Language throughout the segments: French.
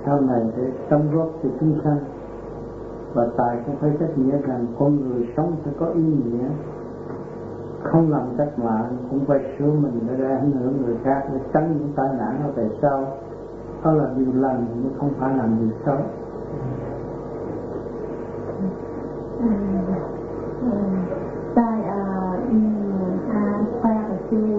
sau này để đóng góp cho chúng sanh. Và tài cũng phải cách nghĩa rằng con người sống phải có ý nghĩa, không làm cách mạng cũng phải sửa mình để ảnh hưởng người khác, để tránh những tai nạn ở về sau. Đó là điều lành nhưng không phải làm điều xấu. Tai à frère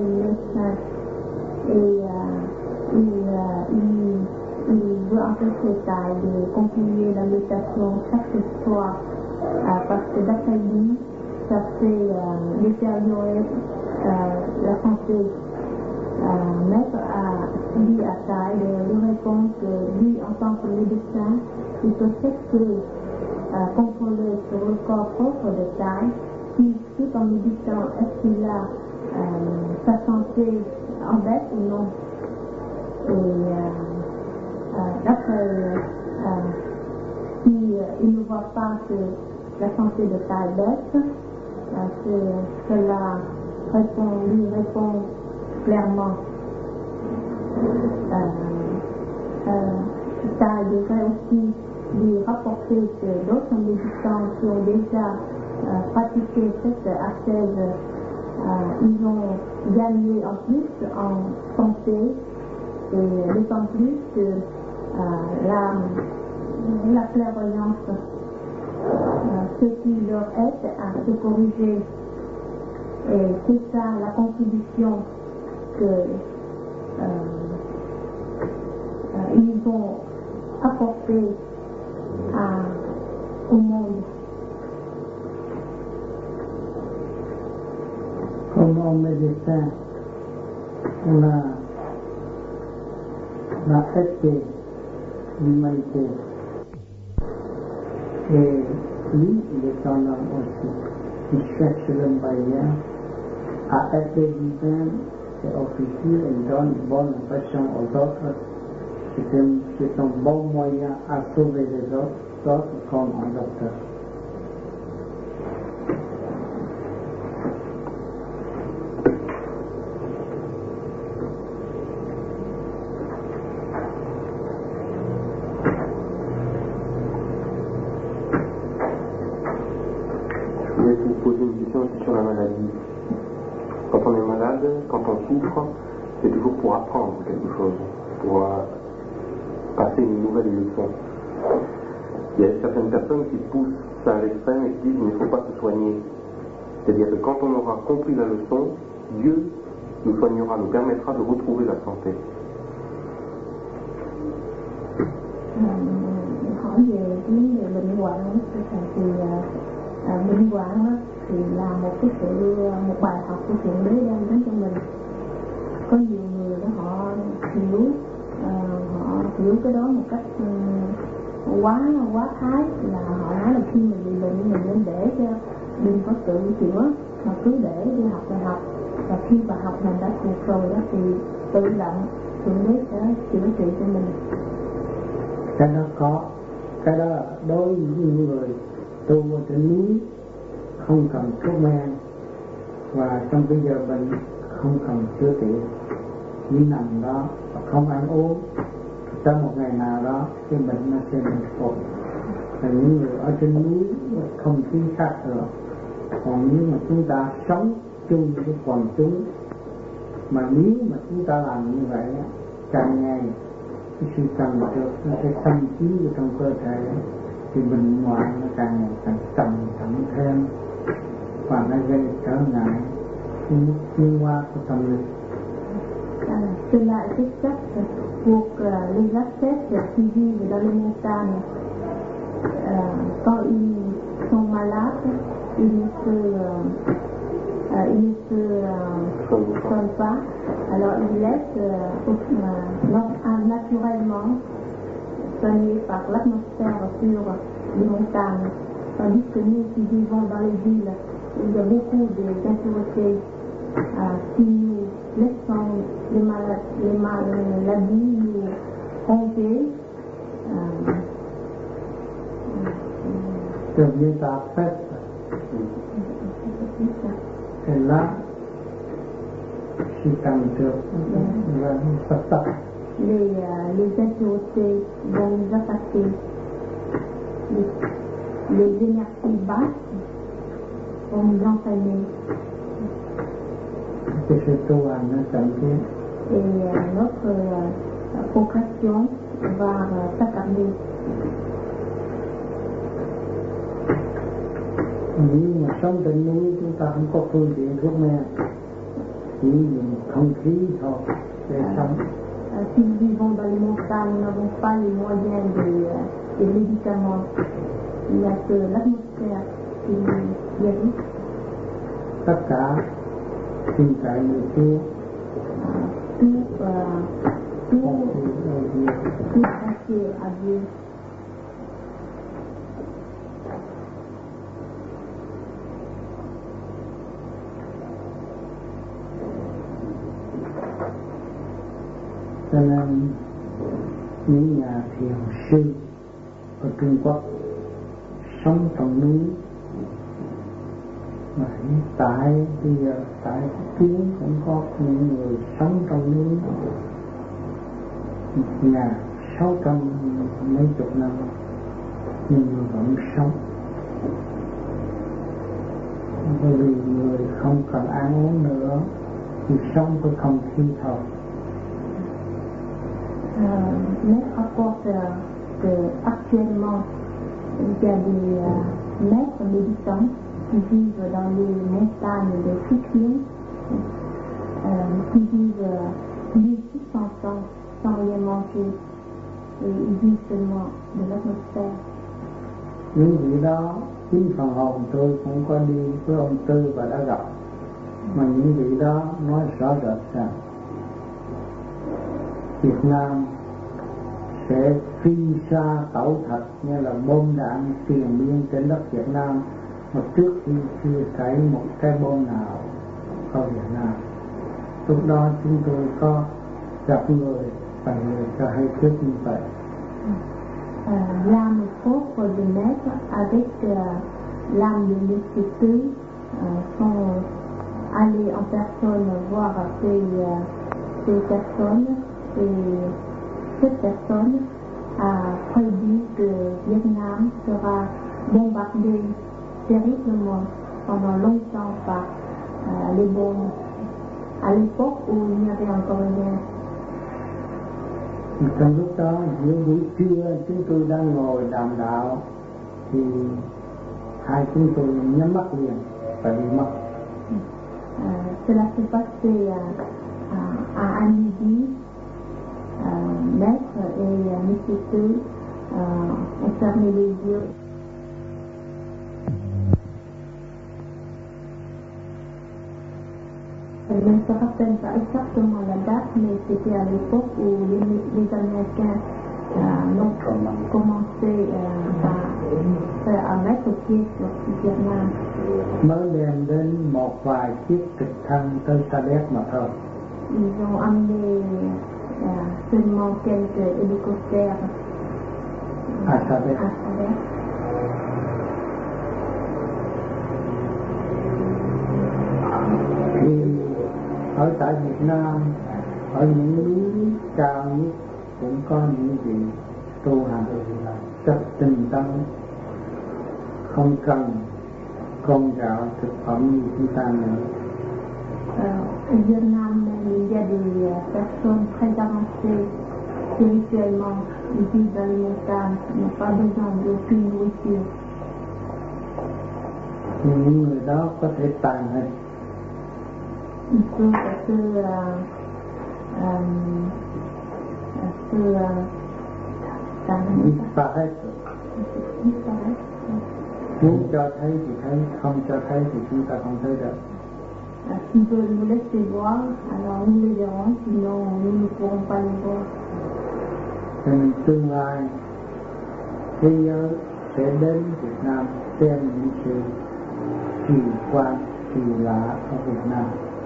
il veut empêcher Taille de continuer la méditation chaque soir parce que d'après lui, ça fait détériorer la santé. Maître a dit à Taille de lui répondre que lui, en tant que médecin, il peut tester, contrôler sur le corps propre de Taille, si tout en méditant, est-ce qu'il a sa santé en baisse ou non. Et d'après, si il ne voit pas que la santé de Taille baisse, cela lui répond clairement. Ça devrait aussi lui rapporter que d'autres méditants qui ont déjà pratiqué cette ascèse, ils ont gagné en plus en santé et d'autant plus que la clairvoyance, ce qui leur aide à se corriger. Et c'est ça la contribution que ils ont apporté au monde. Comme médecin, on a aidé l'humanité. Et lui, il est un homme aussi. Il cherche le moyen à aider lui-même et officier et donne une bonne impression aux autres. C'est un bon moyen à sauver les autres comme un docteur. Je voulais vous poser une question aussi sur la maladie. Quand on est malade, quand on souffre, c'est toujours pour apprendre quelque chose, pour passer une nouvelle leçon. Il y a certaines personnes qui poussent ça à l'extrême et qui disent qu'il ne faut pas se soigner. C'est-à-dire que quand on aura compris la leçon, Dieu nous soignera, nous permettra de retrouver la santé. Hỏi về cái vấn đề bệnh hoạn thì bệnh hoạn thì là một bài học của Thượng Đế đem đến cho mình. Có nhiều người đó họ hiểu cái đó một cách quá thái, là họ nói là khi mình bị bệnh mình nên để cho đừng có tự chữa mà cứ để đi học bài học, và khi bài học mình đã thuộc rồi đó thì tự động Thượng Đế sẽ chữa trị cho mình. Cái đó có, cái đó đối với những người tu ở trên núi không cần thuốc men và trong cái giờ bệnh không cần chữa trị, chỉ nằm đó không ăn uống, trong một ngày nào đó cái bệnh nó sẽ bình phục. Và những người ở trên núi không khí khác được. Còn nếu mà chúng ta sống chung với quần chúng, mà nếu mà chúng ta làm như vậy càng ngày cái sự trầm trượt nó sẽ xâm chiếm vào trong cơ thể, thì bệnh hoạn nó càng ngày càng trầm trọng thêm và nó gây trở ngại tiến hóa của tâm linh. Cela est exact pour les ascètes qui vivent dans les montagnes. Quand ils sont malades, ils ne se soignent pas, alors ils laissent naturellement soigner par l'atmosphère sur les montagnes. Tandis que nous qui vivons dans les villes, il y a beaucoup d'impuretés. Si nous laissons les maladies nous tromper, devient ta fête. Et là, si tu es là, ça tape. les impuretés vont nous attaquer. Les énergies basses vont nous entraîner. Cái sự tu hành nó chậm tiến. Et notre progression va s'attarder. Nếu mà sống trên núi chúng ta không có phương tiện thuốc men, chỉ dùng không khí thôi để sống. Si nous vivons dans les montagnes, nous n'avons pas les moyens des médicaments. Il n'y a que l'atmosphère qui nous guérit. Tất cả xin cậy người Chúa. Tout entier à Dieu. Cho nên những nhà thiền sư ở Trung Quốc sống trong núi mà tại bây giờ tại kiến cũng có những người sống trong núi 1600 mấy chục năm nhưng mà vẫn sống, bởi vì người không cần ăn uống nữa thì sống với không khí thôi. Maître rapporte qu'actuellement, il y a des maîtres méditants qui vivent dans les montagnes de Sikkim, qui vivent 1600 ans sans rien manger, et ils vivent seulement de l'atmosphère. Những vị đó, chính phần hồn tôi cũng có đi với ông Tư và đã gặp, mà những vị đó nói rõ rệt rằng Việt Nam sẽ phi xa tẩu thật như là bom đạn triền miên trên đất Việt Nam, mà trước khi chưa thấy một cái bom nào ở Việt Nam. Lúc đó chúng tôi có gặp người và người cho hay trước như vậy. L'âme propre de maître avec l'âme de Monsieur Tư sont allés en personne voir ces personnes, et cette personne a prédit que Việt Nam sera bombardé terriblement pendant longtemps par les bombes, à l'époque où il n'y avait encore rien. Trong lúc đó, giữa buổi trưa chúng tôi đang ngồi đàm đạo thì hai chúng tôi nhắm mắt liền và bị mất. Cela s'est passé à midi. Maître et Monsieur Tư ont fermé les yeux. Je ne me rappelle pas exactement la date, mais c'était à l'époque où les Américains ont commencé à mettre pied sur Việt Nam. Mới đem đến một vài chiếc trực thăng tới Sa Đéc mà thôi. Ils ont amené seulement quelques hélicoptères à Sa Đéc. Thì ở tại Việt Nam, ở những núi cao nhất cũng có những vị tu hành rất tinh tấn, không cần con gạo thực phẩm như chúng ta nữa. Au Vietnam, il y a des personnes très avancées spirituellement, ils vivent dans les montagnes, ils n'ont pas besoin d'aucune nourriture. Những người đó có thể tàn hình. Ils peuvent disparaître. Muốn cho thấy thì thấy, không cho thấy thì chúng ta không thấy được. S'ils veulent nous laisser voir, alors nous les verrons, sinon nous ne pourrons pas les voir. Cho nên tương lai thế giới sẽ đến Việt Nam xem những sự kỳ quan, kỳ lạ ở Việt Nam.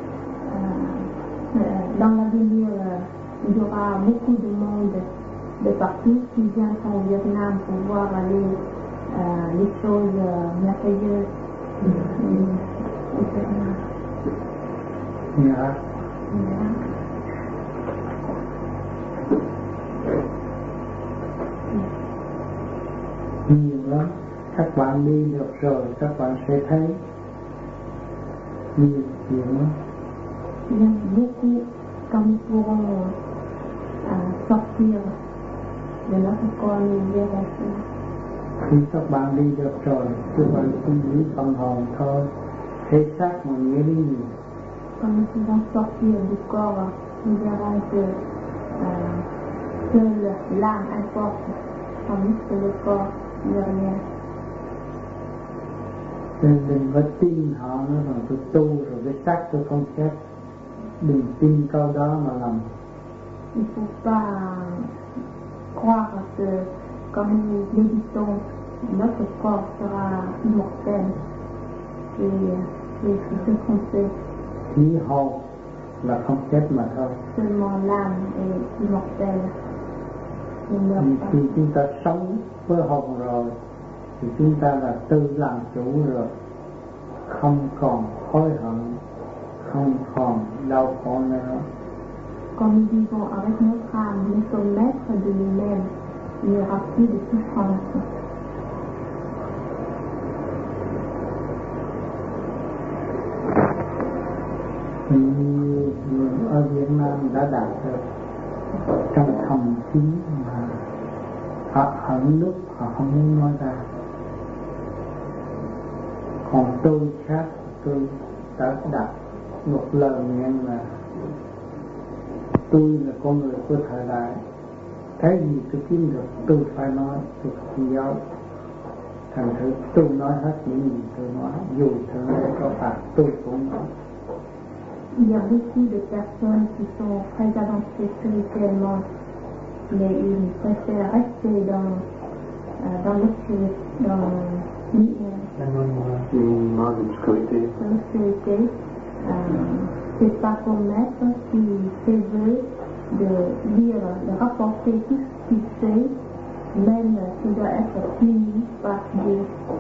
Dans l'avenir, il y aura beaucoup de monde de partout qui viendront au Vietnam pour voir les choses merveilleuses au Vietnam. Yeah. Yeah. Các bạn đi được rồi các bạn sẽ thấy nhiều chuyện. Bien, beaucoup, quand nous pourrons sortir de notre corps, nous verrons cela. Khi các bạn đi được rồi, các bạn chỉ nghĩ phần hồn thôi, thể xác mà nghĩa lý gì. Quand nous pouvons sortir du corps, nous verrons que seule l'âme importe, tandis que le corps n'est rien. Nên đừng có tin họ nói rằng tôi tu rồi cái xác tôi không chết. Đừng tin câu đó mà làm. Il ne faut pas croire que quand nous méditons, notre corps sera immortel et c'est ce qu'on fait. Khí hồn là không chết mà thôi. Seulement l'âme est immortelle. Khi chúng ta sống với hồn rồi thì chúng ta là tự làm chủ rồi, không còn hối hận, không còn đau khổ nữa. Quand nous vivons avec notre âme, nous sommes maîtres de nous-mêmes. Il n'y aura plus de souffrance. Nhiều người ở Việt Nam đã đạt được trong thầm kín mà họ ẩn lúc họ không muốn nói ra. Còn tôi khác, tôi đã đặt một lời nguyện là tôi là con người của thời đại, cái gì tôi kiếm được tôi phải nói, tôi không giấu. Thành thử tôi nói hết những gì tôi nói, dù thượng đế có phạt tôi cũng nói. Il y a beaucoup de personnes qui sont très avancées spirituellement, mais ils préfèrent rester dans l'obscurité. C'est pas qu'on maître qui fait vœu de lire, de rapporter tout ce qu'il fait, même s'il doit être puni par Dieu.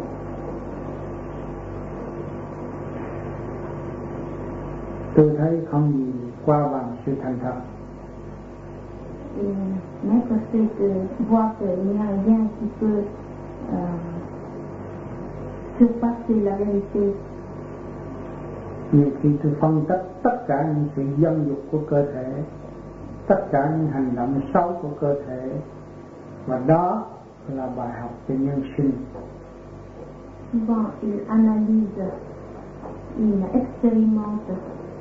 Tôi thấy không gì qua bằng sự thành thật. Maître sait que voit qu'il n'y a rien qui peut surpasser la vérité. Nhiều khi tôi phân tích tất cả những sự dâm dục của cơ thể, tất cả những hành động xấu của cơ thể, và đó là bài học cho nhân sinh. Souvent il analyse, il expérimente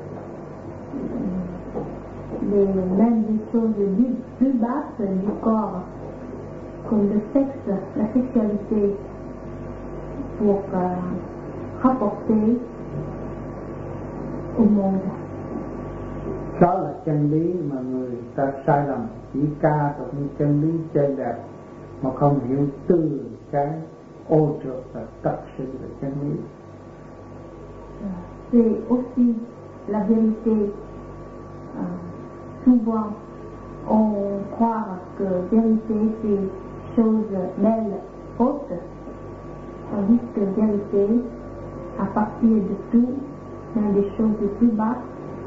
même des choses plus basses du corps, comme le sexe, la sexualité, pour rapporter au monde. Đó là chân lý mà người ta sai lầm, chỉ ca tụng những chân lý trên đẹp mà không hiểu từ cái ô trượt và thật sự là chân lý. C'est aussi la vérité. Souvent on croit que vérité c'est chose belle, haute, tandis que vérité à partir de tout, même des choses les plus basses.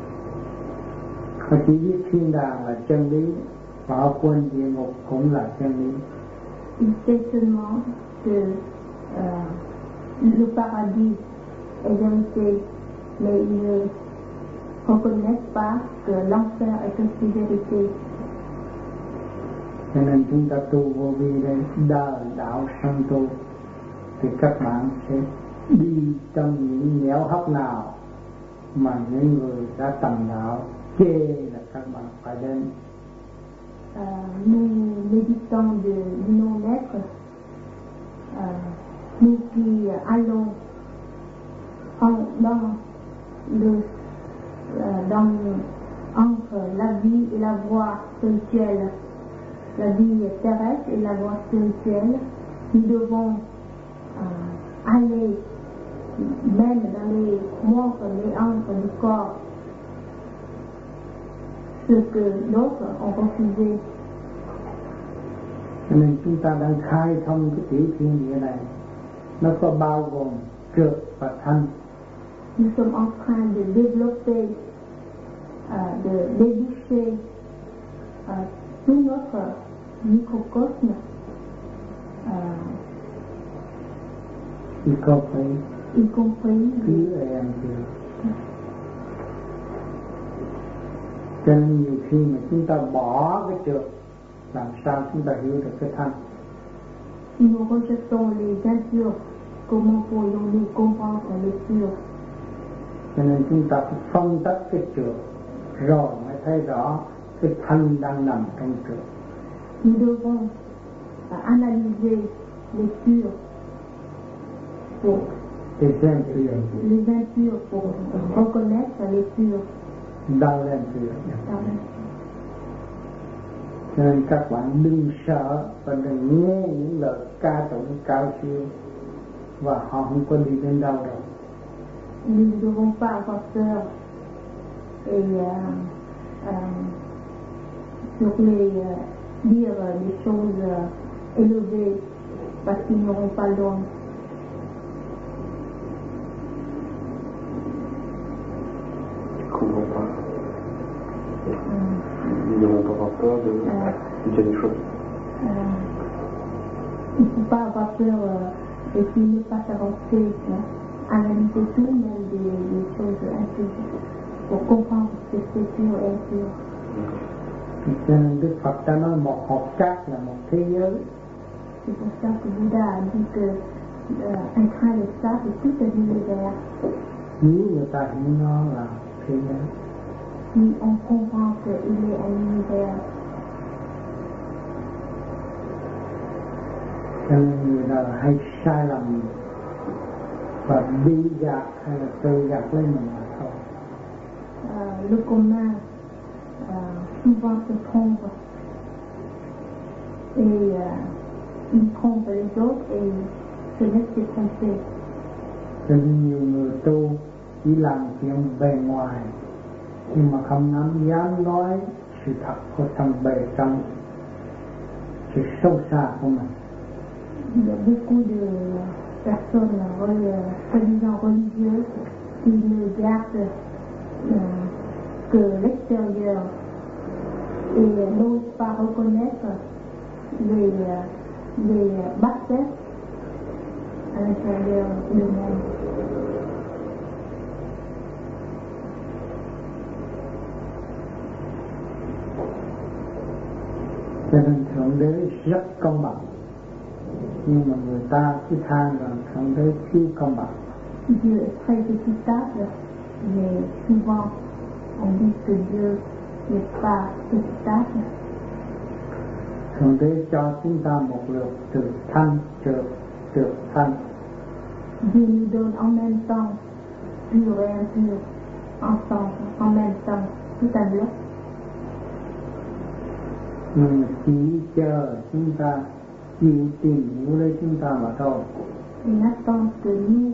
Họ chỉ biết thiên đàng là chân lý và họ quên địa ngục cũng là chân lý. Il sait seulement que le paradis est vérité, mais ils ne reconnaissent pas que l'enfer est aussi vérité. Cho nên chúng ta tu vô vi đây, đời đạo sanh tu, thì các bạn sẽ đi trong những nẻo hấp nào mà những người đã tầm đạo chê là các bạn phải đến. Nous méditons de nos maîtres, nous qui allons entre la vie et la voie spirituelle, la vie terrestre et la voie spirituelle, nous devons aller même dans les moindres méandres du corps, ce que d'autres ont refusé. Cho nên chúng ta đang khai thông cái tiểu thiên địa này, nó có bao gồm trượt và thanh. Nous sommes en train de développer, de déboucher tout notre microcosme y compris pur et impur. Cho nên nhiều khi mà chúng ta bỏ cái trượt, làm sao chúng ta hiểu được cái thanh? Si nous rejetons les impurs, comment pourrions-nous comprendre les purs? Cho nên chúng ta phải phân tích cái trượt, rồi mới thấy rõ cái thanh đang nằm trong trượt. Nous devons analyser les purs pour les impurs pour reconnaître les purs dans l'impur. Cho nên các bạn đừng sợ và đừng nghe những lời ca tụng cao siêu và họ không có đi đến đâu đâu. Nous ne devons pas avoir peur et sur les dire des choses élevées parce qu'ils n'auront pas loin. Ils n'auront pas avoir peur de dire des choses. Il ne faut pas avoir peur et puis ne pas s'avancer, analyser tout, même des choses impures, pour comprendre ce que c'est pur et impur. Cho nên Đức Phật đã nói một hột cát là một thế giới. C'est pour ça que Bouddha a dit que un grain de sable est tout un univers. Nếu người ta hiểu nó là thế giới. Si on comprend qu'il est un univers. Cho nên người ta hay sai lầm và bị gạt hay là tự gạt lấy mình mà thôi. Le commun souvent se trompe et il trompe les autres et se laisse se tromper. Cho nên nhiều người tu chỉ làm chuyện bề ngoài nhưng mà không dám nói sự thật của trong trong sự sâu xa của mình. Il y a beaucoup de personnes soi-disant religieuses qui ne gardent que l'extérieur et n'osent pas reconnaître les bassesses à l'intérieur d'eux-mêmes. Cho nên Thượng Đế rất công bằng, nhưng mà người ta cứ than rằng Thượng Đế thiếu công bằng. Dieu est très équitable, mais souvent on dit que Dieu n'est pas équitable. Thượng Đế cho chúng ta một lượt từ thanh trượt thanh. Dieu nous donne en même temps pur et impur, ensemble, en même temps, tout à l'heure. Nhưng mà chỉ chờ chúng ta chịu tìm hiểu lấy chúng ta mà thôi. Il attend que nous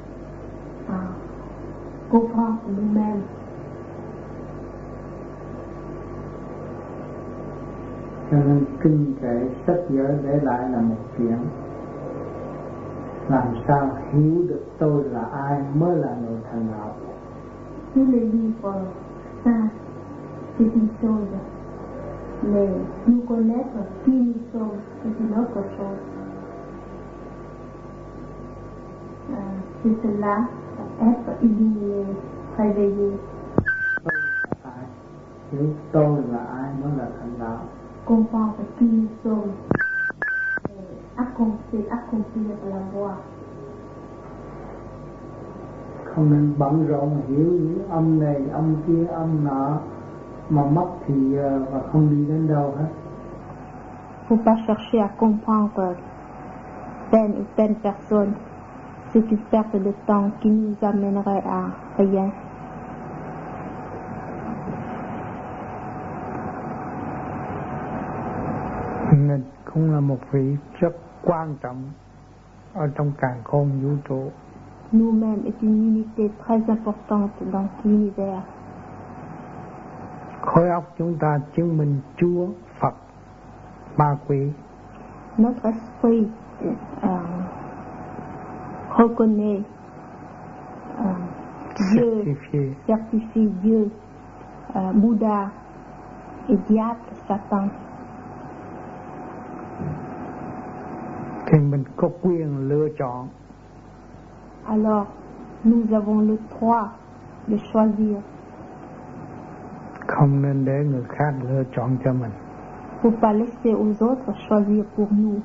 comprendre nous-mêmes. Cho nên kinh kệ sách vở để lại là một chuyện. Làm sao hiểu được tôi là ai mới là người thành đạo. Tous les livres saints, c'est une chose, mais nous connaître qui nous sommes, c'est une autre chose. C'est cela, être illuminé, réveillé. Hiểu tôi là ai mới là thành đạo. Comprendre qui nous sommes, accomplir la voie. Không nên bận rộn hiểu những âm này, âm kia, âm nọ mà mất thì giờ và không đi đến đâu hết. Faut pas chercher à comprendre telle ou telle personne. C'est une perte de temps qui nous amènerait à rien. Mình cũng là một vị rất quan trọng ở trong càn khôn vũ trụ. Nous-mêmes est une unité très importante dans l'univers. Khối óc chúng ta chứng minh Chúa, Phật, ma quỷ. Notre esprit reconnaît Dieu, certifie Dieu, Bouddha et diable, Satan. Thì mình có quyền lựa chọn alors nous avons le droit de choisir. Không nên để người khác lựa chọn cho mình. Faut pas laisser aux autres choisir pour nous.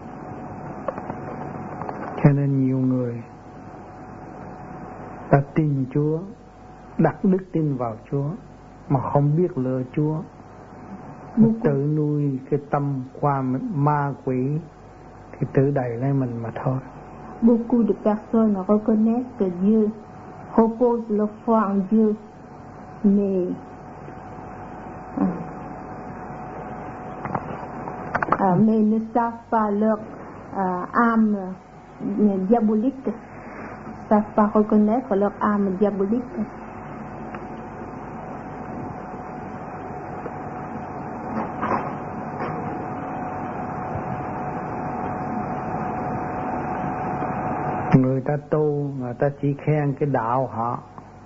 Cho nên nhiều người ta tin Chúa, đặt đức tin vào Chúa mà không biết lựa Chúa, tự nuôi cái tâm qua ma quỷ thì tự đẩy lên mình mà thôi. Beaucoup de personnes reconnaissent que Dieu, reposent leur foi en Dieu, mais ne savent pas leur âme diabolique, ne savent pas reconnaître leur âme diabolique. Người ta tu, người ta chỉ khen cái đạo họ,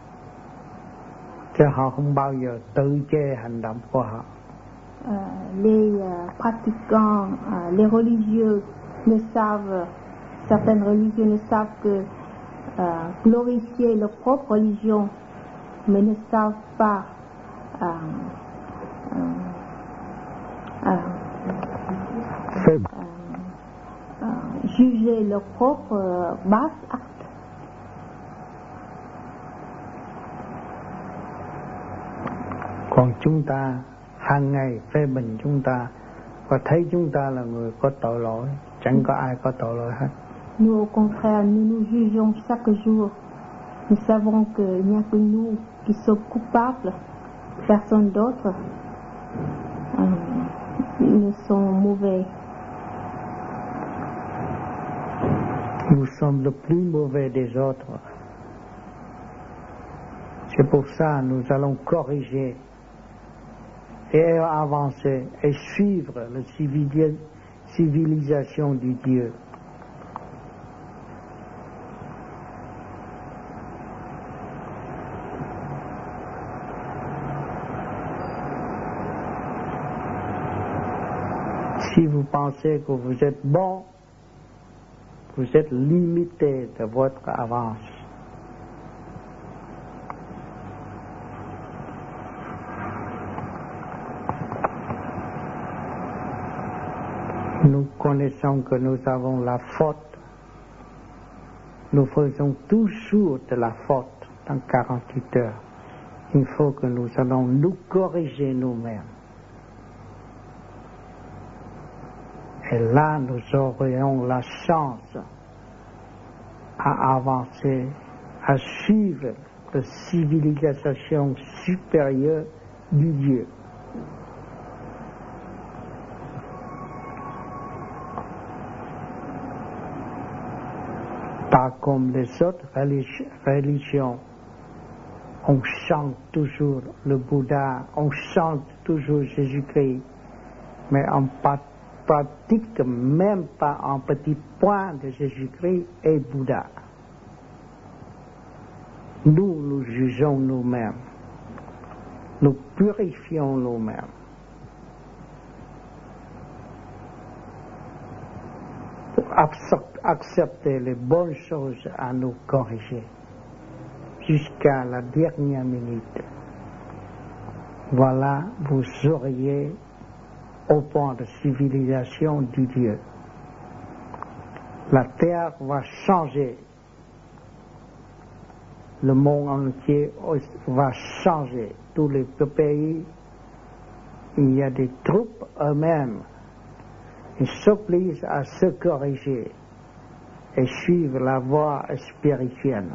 chứ họ không bao giờ tự chê hành động của họ. Les pratiquants, les religieux ne savent, certaines religions ne savent que glorifier leur propre religion, mais ne savent pas juger leur propre basse acte. Còn chúng ta hàng ngày phê bình chúng ta và thấy chúng ta là người có tội lỗi, chẳng có ai có tội lỗi hết. Nous, au contraire, nous nous jugeons chaque jour. Nous savons qu'il n'y a que nous qui sommes coupables. Personne d'autre ne sont mauvais. Nous sommes le plus mauvais des autres. C'est pour ça que nous allons corriger et avancer et suivre la civilisation du Dieu. Si vous pensez que vous êtes bon, vous êtes limité de votre avance. Nous connaissons que nous avons la faute. Nous faisons toujours de la faute dans 48 heures. Il faut que nous allons nous corriger nous-mêmes. Et là, nous aurions la chance à avancer, à suivre la civilisation supérieure du Dieu. Pas comme les autres religions. On chante toujours le Bouddha, on chante toujours Jésus-Christ, mais on pratique même pas un petit point de Jésus-Christ et Bouddha. Nous, nous jugeons nous-mêmes. Nous purifions nous-mêmes. Pour accepter les bonnes choses à nous corriger jusqu'à la dernière minute. Voilà, vous auriez au point de civilisation du Dieu. La terre va changer. Le monde entier va changer. Tous les pays, il y a des troupes eux-mêmes. Ils s'obligent à se corriger et suivre la voie spirituelle.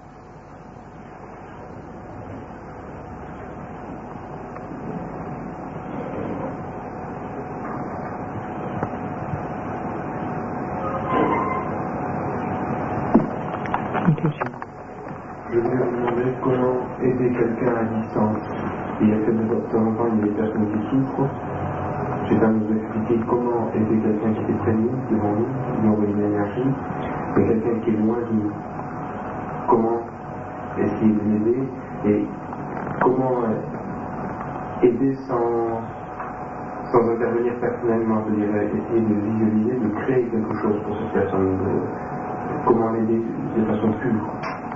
Je voulais vous demander comment aider quelqu'un à distance. Il y a de temps en temps, il y a des personnes qui souffrent. J'ai à nous expliquer comment aider quelqu'un qui est près de nous, devant nous, lui envoyer une énergie, mais quelqu'un qui est loin de nous. Comment essayer de l'aider et comment aider sans intervenir personnellement, je dirais, essayer de visualiser, de créer quelque chose pour cette personne, comment l'aider de façon pure.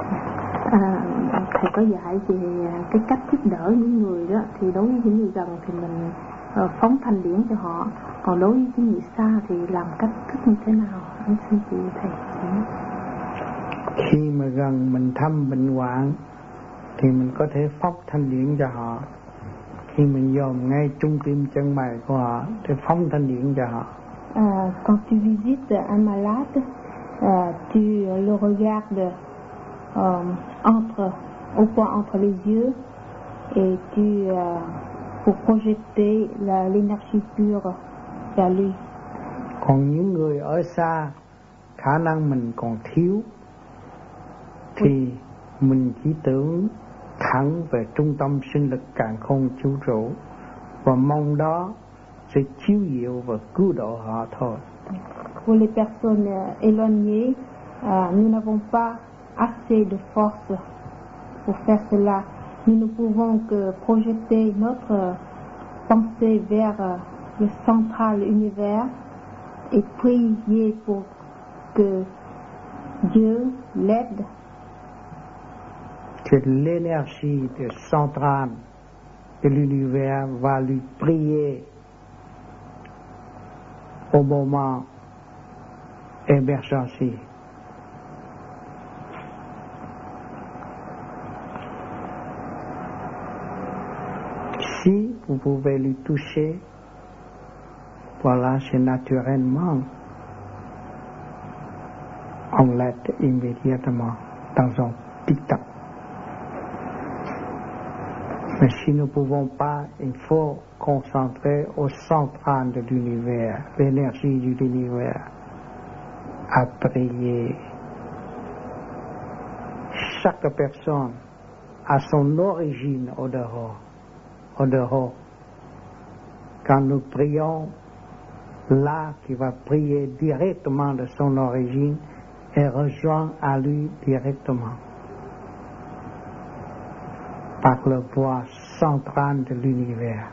Thầy có dạy về cái cách giúp đỡ những người đó, thì đối với những người gần thì mình phóng thanh điển cho họ, còn đối với những người xa thì làm cách thức như thế nào? Anh xin chị thầy chỉ. Khi mà gần mình thăm bệnh hoạn thì mình có thể phóng thanh điển cho họ. Khi mình dòm ngay trung tim chân mày của họ thì phóng thanh điển cho họ. Quand tu visites un malade, tu le regardes au point entre les yeux et tu pour projeter l'énergie pure vers lui. Còn những người ở xa khả năng mình còn thiếu thì mình chỉ tưởng thẳng về trung tâm sinh lực càn khôn vũ trụ và mong đó sẽ chiếu diệu và cứu độ họ thôi. Pour les personnes éloignées, nous n'avons pas assez de force pour faire cela. Nous ne pouvons que projeter notre pensée vers le central univers et prier pour que Dieu l'aide. Que l'énergie de centrale de l'univers va lui prier au moment émergence. Si vous pouvez lui toucher, voilà, c'est naturellement, on l'aide immédiatement dans un tic-tac. Mais si nous ne pouvons pas, il faut concentrer au central de l'univers, l'énergie de l'univers, à prier. Chaque personne a son origine au-dehors. Quand nous prions, là qui va prier directement de son origine et rejoint à lui directement par le voie centrale de l'univers.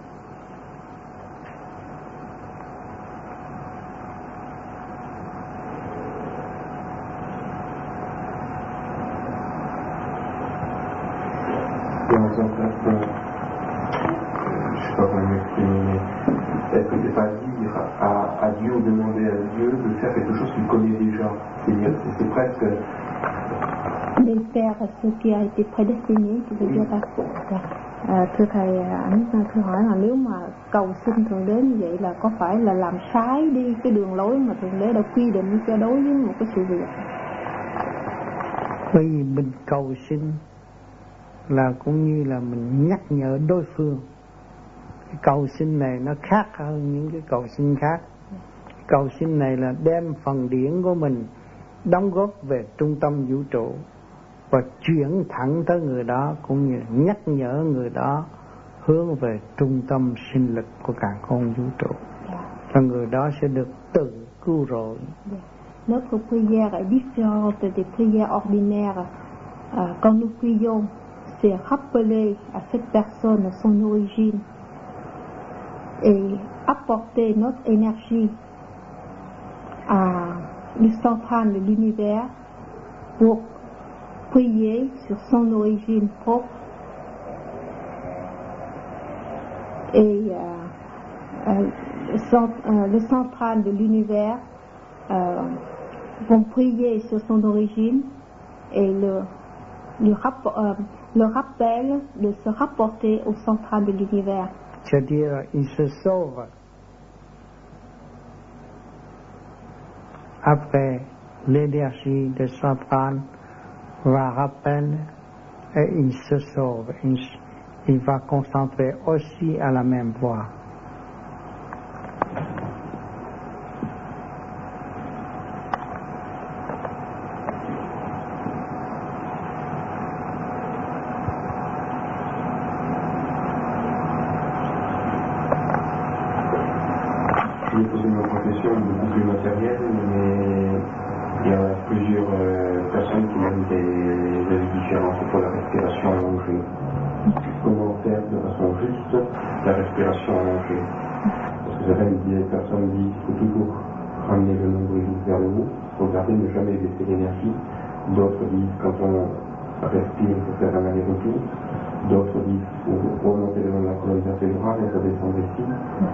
Je sais pas comment m'exprimer, mais est-ce que c'est pas dire à Dieu ou demander à Dieu de faire quelque chose qu'il connaît déjà? C'est presque... De faire ce qui a été prédestiné, tu veux dire là. Thưa thầy, anh thưa hỏi là nếu mà cầu xin Thượng Đế như vậy là có phải là làm sai đi cái đường lối mà Thượng Đế đã quy định cho đối với một cái sự việc? Bởi vì mình cầu xin là cũng như là mình nhắc nhở đối phương. Cái cầu xin này nó khác hơn những cái cầu xin khác. Cầu xin này là đem phần điển của mình đóng góp về trung tâm vũ trụ và chuyển thẳng tới người đó, cũng như nhắc nhở người đó hướng về trung tâm sinh lực của càn khôn vũ trụ. Và người đó sẽ được tự cứu rỗi. Notre prière est différente des prières ordinaires. Quand nous prions, c'est rappeler à cette personne son origine et apporter notre énergie à le central de l'univers pour prier sur son origine propre et le central de l'univers vont prier sur son origine et le rappel de se rapporter au central de l'univers. C'est-à-dire, il se sauve après l'énergie de centrale va rappeler et il se sauve. Il va concentrer aussi à la même voie. Je vais poser ma profession beaucoup plus matérielle, mais il y a plusieurs personnes qui ont des avis différents pour la respiration allongée. Comment faire de façon juste la respiration allongée? Parce que certaines personnes disent qu'il faut toujours ramener le nombril vers le haut, regarder, ne jamais baisser l'énergie. D'autres disent quand on respire, il faut faire un aller-retour. D'autres disent qu'il faut remonter le long de la colonne vertébrale et redescendre ici.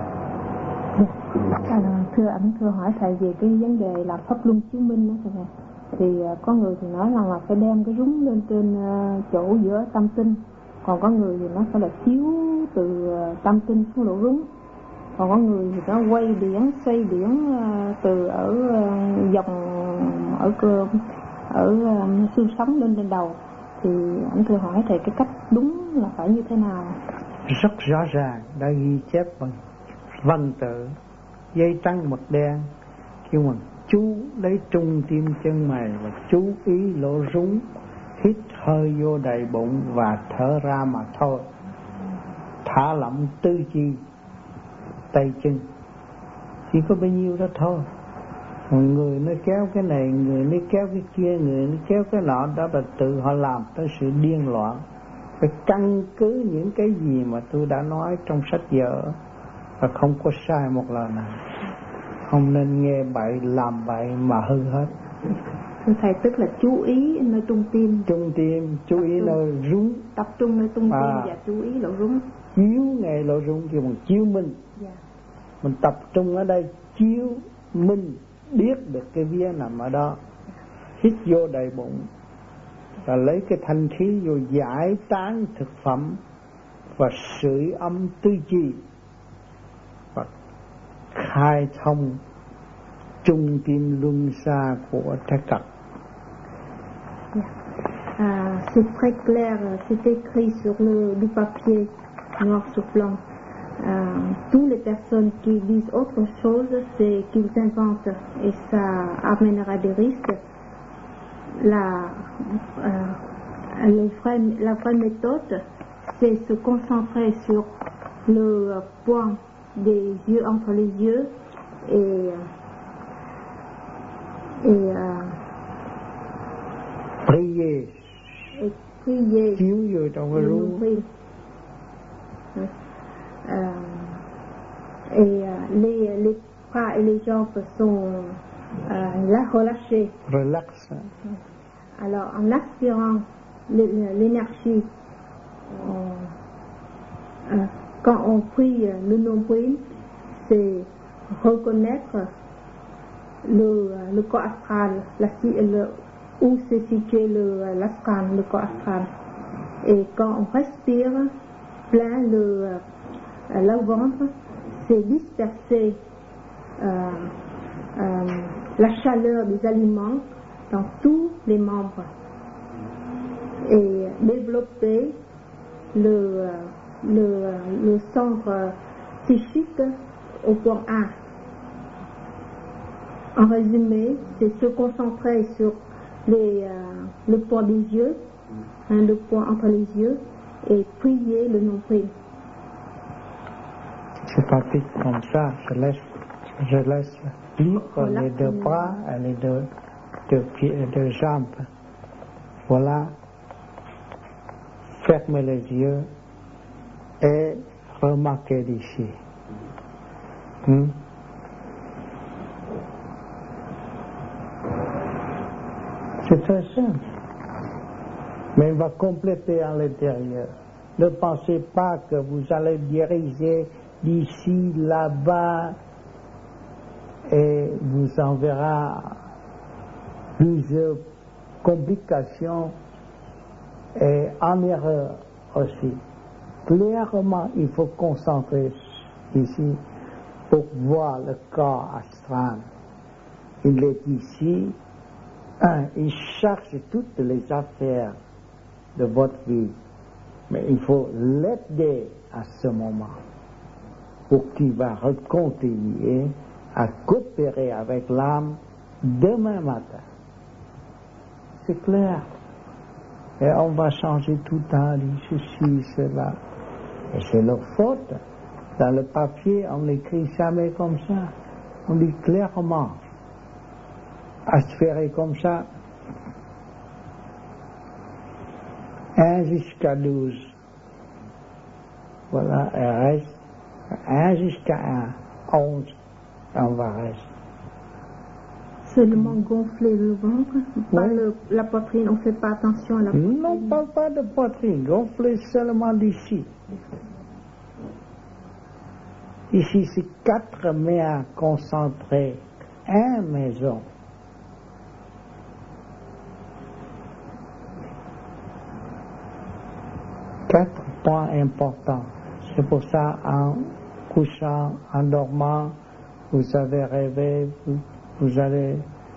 Thưa ảnh thưa hỏi thầy về cái vấn đề là pháp luân chiếu minh đó thầy. Thì có người thì nói rằng là phải đem cái rúng lên trên chỗ giữa tâm tinh, còn có người thì nó phải là chiếu từ tâm tinh xuống lỗ rúng, còn có người thì nó quay điển xoay điển từ ở dòng ở xương sống lên trên đầu. Thì anh thưa hỏi thầy cái cách đúng là phải như thế nào? Rất rõ ràng đã ghi chép bằng văn tự dây trắng mực đen, kêu bằng chú lấy trung tim chân mày và chú ý lỗ rúng, hít hơi vô đầy bụng và thở ra mà thôi. Thả lỏng tư chi tay chân, chỉ có bấy nhiêu đó thôi. Người nó kéo cái này, người nó kéo cái kia, người nó kéo cái nọ, đó là tự họ làm tới sự điên loạn. Phải căn cứ những cái gì mà tôi đã nói trong sách vở và không có sai một lời nào. Không nên nghe bậy làm bậy mà hư hết. Thưa thầy, tức là chú ý nơi trung tim. Trung tim, chú ý nơi rúng. Tập trung nơi trung tim và chú ý lỗ rúng. Chiếu ngay lỗ rúng kêu bằng chiếu minh. Mình tập trung ở đây chiếu minh, biết được cái vía nằm ở đó. Hít vô đầy bụng và lấy cái thanh khí vô giải tán thực phẩm và sưởi ấm tư chi và khai thông trung tim luân xa của trái cật. C'est très clair, c'est écrit sur du papier noir sur blanc. Toutes les personnes qui disent autre chose, c'est qu'ils inventent et ça amènera des risques. La vraie méthode, c'est se concentrer sur le point des yeux entre les yeux et prier. Et prier. Chiếu vô trong cái rúng. Les bras et les jambes sont relâchés. Relax. Alors, en aspirant l'énergie, quand on prie le nombril, c'est reconnaître le corps astral, où se situe l'astral, le corps astral. Et quand on respire plein le ventre, c'est disperser la chaleur des aliments dans tous les membres et développer le centre psychique au point A. En résumé, c'est se concentrer sur le point des yeux, le point entre les yeux, et prier le nombril. C'est pas vite comme ça, je laisse libre les deux bras et les deux pieds et deux jambes. Voilà. Fermez les yeux et remarquez d'ici. C'est très simple. Mais il va compléter à l'intérieur. Ne pensez pas que vous allez diriger d'ici, là-bas, et vous en verra plusieurs complications et en erreur aussi. Clairement, il faut concentrer ici pour voir le corps astral. Il est ici, il cherche toutes les affaires de votre vie, mais il faut l'aider à ce moment pour qu'il va continuer à coopérer avec l'âme demain matin. C'est clair. Et on va changer tout le temps, dit ceci, cela. Et c'est leur faute. Dans le papier, on n'écrit jamais comme ça. On dit clairement, aspirer comme ça, 1 jusqu'à 12. Voilà, et reste 1 jusqu'à 1, 11, on va rester. Seulement gonfler le ventre, pas la poitrine, on ne fait pas attention à la poitrine. Non, on parle pas de poitrine, gonfler seulement d'ici. Ici, c'est 4 mains concentrées, 1 maison. Quatre points importants. C'est pour ça, en couchant, en dormant, vous avez rêvé, vous allez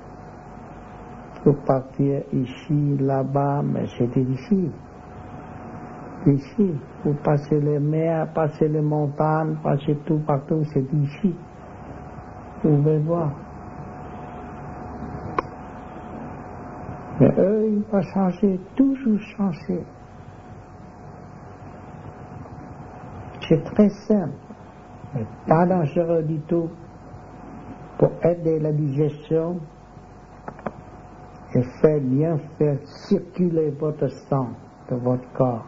partir ici, là-bas, mais c'était ici. Ici, vous passez les mers, passez les montagnes, passez tout partout, c'est ici. Vous pouvez voir. Mais eux, ils vont changer, toujours changer. C'est très simple, mais pas dangereux du tout. Pour aider la digestion et bien faire circuler votre sang de votre corps.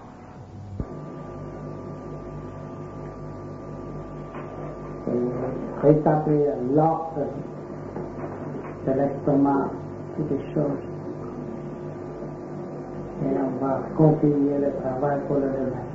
Rétablir l'ordre de l'estomac, toutes les choses. Et on va continuer le travail pour le remède.